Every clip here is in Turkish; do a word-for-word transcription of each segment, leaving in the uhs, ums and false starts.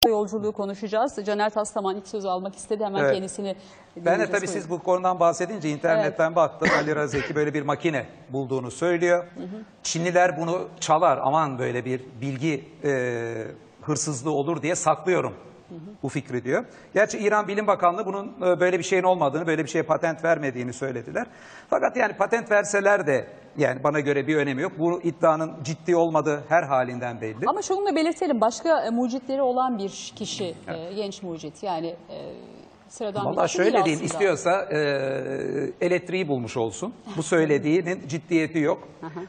yolculuğu konuşacağız. Caner Taslaman ilk sözü almak istedi. Hemen evet. kendisini Ben de tabii siz bu konudan bahsedince internetten evet. baktım. Ali Razeki böyle bir makine bulduğunu söylüyor. Hı hı. Çinliler bunu çalar. Aman böyle bir bilgi e, hırsızlığı olur diye saklıyorum. Hı hı. Bu fikri diyor. Gerçi İran Bilim Bakanlığı bunun böyle bir şeyin olmadığını, böyle bir şeye patent vermediğini söylediler. Fakat yani patent verseler de yani bana göre bir önemi yok. Bu iddianın ciddi olmadığı her halinden belli. Ama şunu da belirtelim. Başka e, mucitleri olan bir kişi, evet. e, genç mucit. Yani e, sıradan Vallahi bir kişi şöyle değil diyeyim, aslında. istiyorsa e, elektriği bulmuş olsun. Bu söylediğinin ciddiyeti yok.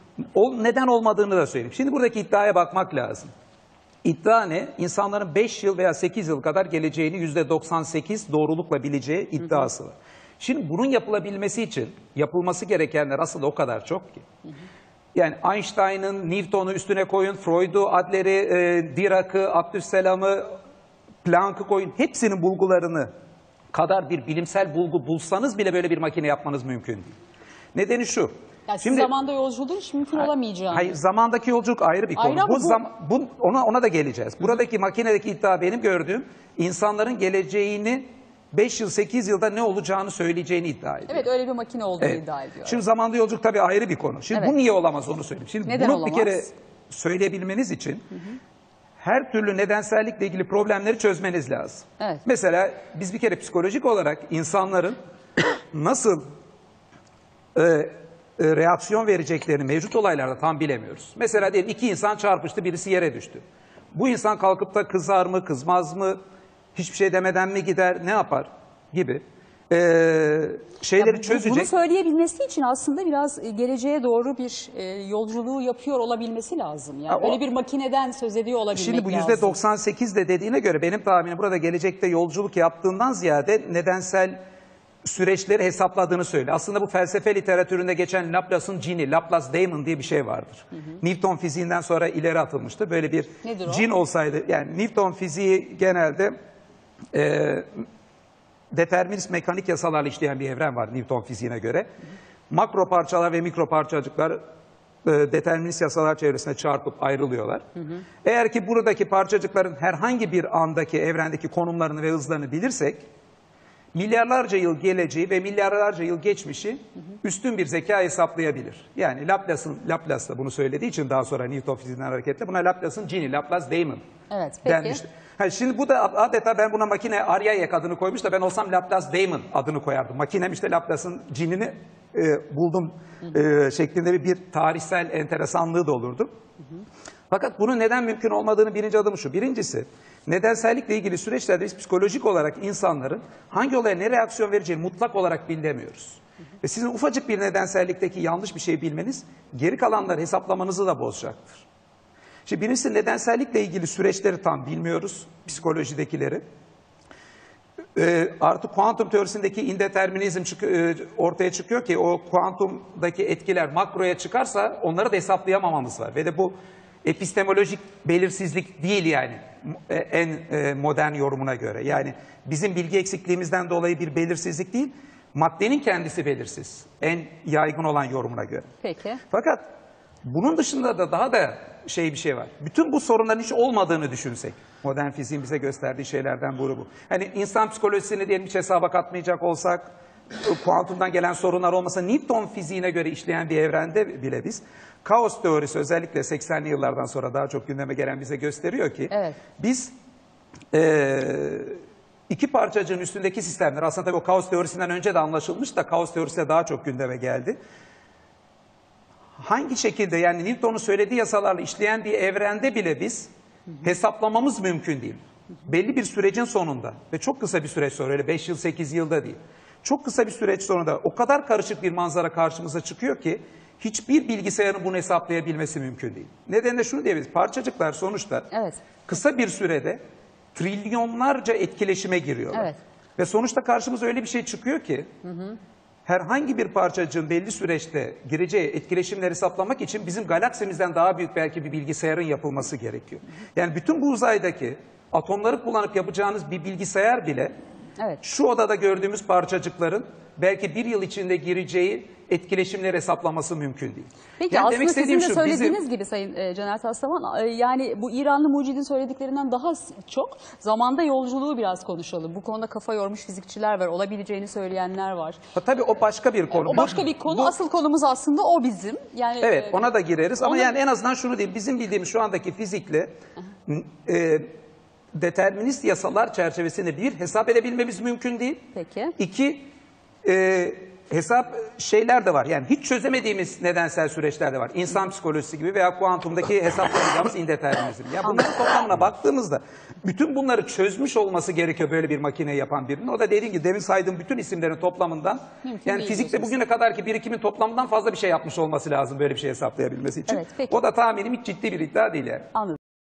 O neden olmadığını da söyleyeyim. Şimdi buradaki iddiaya bakmak lazım. İddia ne? İnsanların beş yıl veya sekiz yıl kadar geleceğini yüzde doksan sekiz doğrulukla bileceği iddiası var. Şimdi bunun yapılabilmesi için yapılması gerekenler aslında o kadar çok ki. Yani Einstein'ın, Newton'u üstüne koyun, Freud'u, Adler'i, e, Dirac'ı, Abdüsselam'ı, Planck'ı koyun. Hepsinin bulgularını kadar bir bilimsel bulgu bulsanız bile böyle bir makine yapmanız mümkün değil. Nedeni şu. Yani Şimdi zamanda yolculuğun hiç mümkün olamayacağını. Hayır, zamandaki yolculuk ayrı bir konu. Ayrı bu, bu... Zam, bu ona ona da geleceğiz. Buradaki makinedeki iddia benim gördüğüm insanların geleceğini beş yıl sekiz yılda ne olacağını söyleyeceğini iddia ediyor. Evet, öyle bir makine olduğunu evet. iddia ediyor. Şimdi zamanda yolculuk tabii ayrı bir konu. Şimdi evet. bu niye olamaz onu söyleyeyim. Şimdi Neden bunu olamaz? bir kere söyleyebilmeniz için hı hı. her türlü nedensellikle ilgili problemleri çözmeniz lazım. Evet. Mesela biz bir kere psikolojik olarak insanların nasıl e, e, reaksiyon vereceklerini mevcut olaylarda tam bilemiyoruz. Mesela diyelim iki insan çarpıştı, birisi yere düştü. Bu insan kalkıp da kızar mı, kızmaz mı, hiçbir şey demeden mi gider, ne yapar gibi ee, şeyleri ya, çözecek. Bunu söyleyebilmesi için aslında biraz geleceğe doğru bir e, yolculuğu yapıyor olabilmesi lazım. Yani ya, öyle o, bir makineden söz ediyor olabilmek lazım. Şimdi bu yüzde doksan sekiz de dediğine göre benim tahminim burada gelecekte yolculuk yaptığından ziyade nedensel süreçleri hesapladığını söylüyor. Aslında bu felsefe literatüründe geçen Laplace'ın cini, Laplace-Damon diye bir şey vardır. Hı hı. Newton fiziğinden sonra ileri atılmıştı. Böyle bir cin olsaydı, yani Newton fiziği genelde e, determinist mekanik yasalarla işleyen bir evren var Newton fiziğine göre. Hı hı. Makro parçalar ve mikro parçacıklar e, determinist yasalar çevresinde çarpıp ayrılıyorlar. Hı hı. Eğer ki buradaki parçacıkların herhangi bir andaki evrendeki konumlarını ve hızlarını bilirsek, milyarlarca yıl geleceği ve milyarlarca yıl geçmişi üstün bir zeka hesaplayabilir. Yani Laplace'ın Laplace da bunu söylediği için daha sonra Newton fiziğinden hareketle buna Laplace'ın cini, Laplace-Damon evet, peki. denmişti. Yani şimdi bu da adeta ben buna makine Aryayak adını koymuş da ben olsam Laplace-Damon adını koyardım. Makinem işte Laplace'ın cinini e, buldum e, şeklinde bir, bir tarihsel enteresanlığı da olurdu. Hı hı. Fakat bunun neden mümkün olmadığını birinci adımı şu. Birincisi, nedensellikle ilgili süreçlerde biz psikolojik olarak insanların hangi olaya ne reaksiyon vereceğini mutlak olarak bilemiyoruz. Hı hı. Ve sizin ufacık bir nedensellikteki yanlış bir şey bilmeniz geri kalanları hesaplamanızı da bozacaktır. Şimdi birincisi nedensellikle ilgili süreçleri tam bilmiyoruz, psikolojidekileri. E, artı kuantum teorisindeki indeterminizm çık e, ortaya çıkıyor ki o kuantumdaki etkiler makroya çıkarsa onları da hesaplayamamamız var. Ve de bu epistemolojik belirsizlik değil yani en modern yorumuna göre. Yani bizim bilgi eksikliğimizden dolayı bir belirsizlik değil, maddenin kendisi belirsiz. En yaygın olan yorumuna göre. Peki. Fakat bunun dışında da daha da şey bir şey var. Bütün bu sorunların hiç olmadığını düşünsek. Modern fiziğin bize gösterdiği şeylerden biri bu. Hani insan psikolojisini diyelim hiç hesaba katmayacak olsak, kuantumdan gelen sorunlar olmasa Newton fiziğine göre işleyen bir evrende bile biz kaos teorisi özellikle seksenli yıllardan sonra daha çok gündeme gelen bize gösteriyor ki evet. biz e, iki parçacığın üstündeki sistemler aslında tabii o kaos teorisinden önce de anlaşılmış da kaos teorisi daha çok gündeme geldi. Hangi şekilde yani Newton'un söylediği yasalarla işleyen bir evrende bile biz hı hı. hesaplamamız mümkün değil. Hı hı. Belli bir sürecin sonunda ve çok kısa bir süreç sonra öyle beş yıl sekiz yılda değil. Çok kısa bir süreç sonunda o kadar karışık bir manzara karşımıza çıkıyor ki hiçbir bilgisayarın bunu hesaplayabilmesi mümkün değil. Nedeni de şunu diyebiliriz. Parçacıklar sonuçta evet. kısa bir sürede trilyonlarca etkileşime giriyorlar. Evet. Ve sonuçta karşımıza öyle bir şey çıkıyor ki hı hı. herhangi bir parçacığın belli süreçte gireceği etkileşimleri hesaplamak için bizim galaksimizden daha büyük belki bir bilgisayarın yapılması gerekiyor. Yani bütün bu uzaydaki atomları kullanıp yapacağınız bir bilgisayar bile Evet. şu odada gördüğümüz parçacıkların belki bir yıl içinde gireceği etkileşimleri hesaplaması mümkün değil. Peki Yani aslında demek sizin istediğim de şu, söylediğiniz bizim- gibi Sayın e, Caner Taslaman, e, yani bu İranlı mucidin söylediklerinden daha s- çok zamanda yolculuğu biraz konuşalım. Bu konuda kafa yormuş fizikçiler var, olabileceğini söyleyenler var. Ha, tabii o başka bir konu. O başka bir konu. Asıl konumuz aslında o bizim. Yani Evet, e, ona da gireriz ama ona- yani en azından şunu diyeyim, bizim bildiğimiz şu andaki fizikle e, determinist yasalar çerçevesinde bir, hesap edebilmemiz mümkün değil. Peki. İki, e, hesap şeyler de var. Yani hiç çözemediğimiz nedensel süreçler de var. İnsan psikolojisi gibi veya kuantumdaki hesaplayamayacağımız indeterminizm. Ya bunların toplamına baktığımızda bütün bunları çözmüş olması gerekiyor böyle bir makineyi yapan birinin. O da dediğim gibi demin saydığım bütün isimlerin toplamından, Mümkün yani değil fizikte diyorsunuz. bugüne kadarki birikimin toplamından fazla bir şey yapmış olması lazım böyle bir şey hesaplayabilmesi için. Evet, peki. O da tahminim hiç ciddi bir iddia değil yani. Anladım.